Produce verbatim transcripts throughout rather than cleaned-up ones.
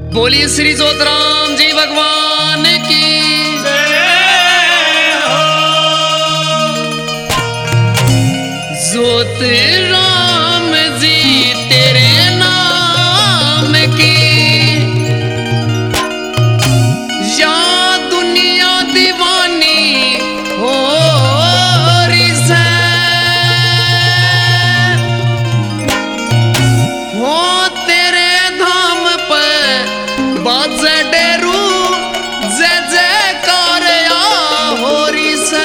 बोलिए श्री जोतराम जी भगवान की जय हो। जोत राम जी तेरे नाम की या दुनिया दीवानी हो रही से हो तेरे धाम पर बाजे डेरू जय जयकार हो रही से।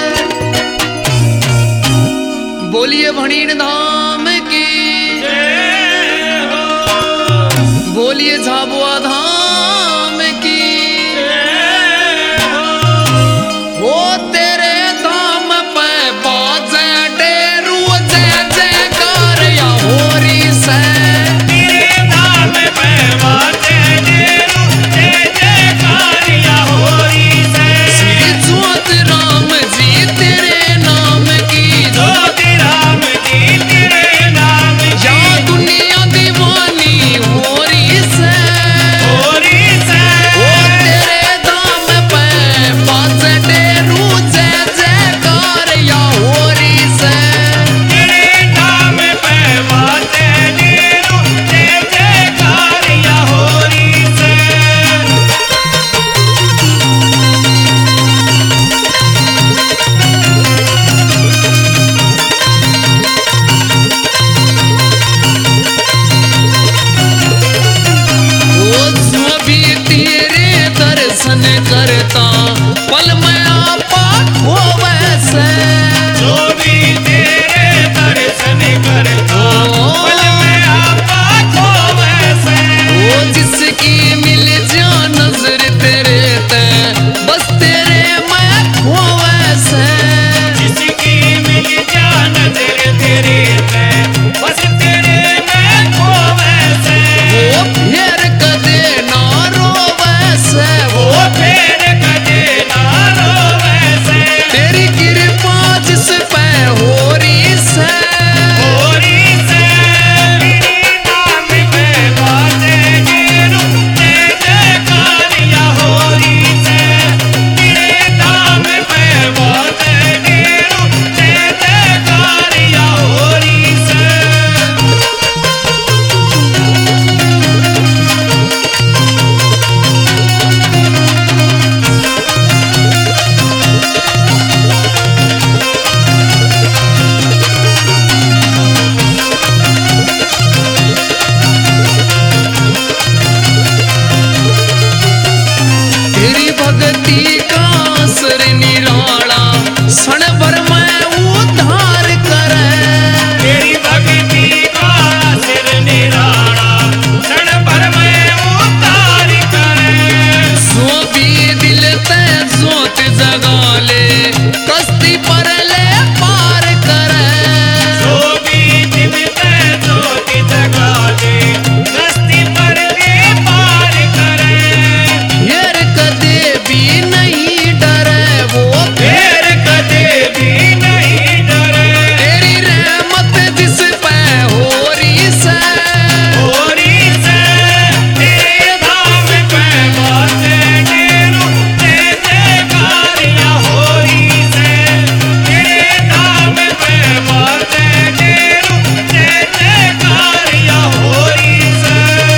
बोलिए भणीन धाम की जय हो। बोलिए झाबुआ धाम की जय हो। वो तेरे धाम पे बाजे डेरू जय जयकार हो रही से। तेरे धाम पे बाजे डेरू जय जयकार हो रही से। श्री जोत राम जी तेरे नाम की जोत राम जी तेरे नाम की या दुनिया दीवानी हो रही से। हो रही से। वो तेरे धाम पे बाजे डेरू जय जयकार हो रही से। तेरे धाम पे बाजे डेरू जय जयकार हो रही से। वो जो भी तेरे दर्शन करता पल में आपा हो वैसे। जो भी तेरे दर्शन करता पल में आपा को वैसे। वो जिसकी मिल जा नजर तेरे ते बस तेरे मैं हो वैसे। जिसकी मिल जा नजर तेरे पे बस तेरे में को वैसे। वो फिर कदे ना रो वैसे। वो वो फेर कदे ना रो वैसे। तेरी कृपा जिस पे हो रही से। हो रही से। तेरे नाम पे बाजे डेरू जय जयकारिया हो रही से। तेरे नाम पे बाजे डेरू जय जयकारिया हो रही से। तेरी भक्ति का असर निराला क्षण भर में उद्धार करे। तेरी भक्ति का सिर निराला क्षण भर में उतार करे। सो भी दिल ते जोत जगा ले कश्ती पर ले पार करे। जो भी दिल पे ज्योति जगा दे कश्ती पर ले पार करे। फिर कदे भी नहीं डरे। वो फेर कदे भी नहीं डरे। तेरी रहमत जिस पे हो रही से। हो रही से। तेरे धाम पे बाजे डेरू जय जयकारिया हो रही से। तेरे धाम पे बाजे डेरू जय जयकारिया हो रही से।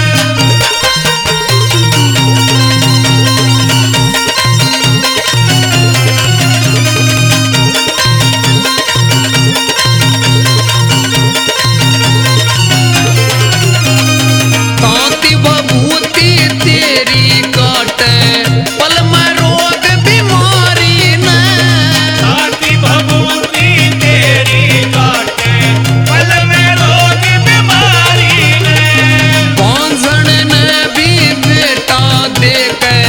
तांति बभूति तेरी काटे पल में रोग बीमारी न। साथी भभूति तेरी काटे पल में रोग बीमारी ने। बांझण ने भी बेटा दे के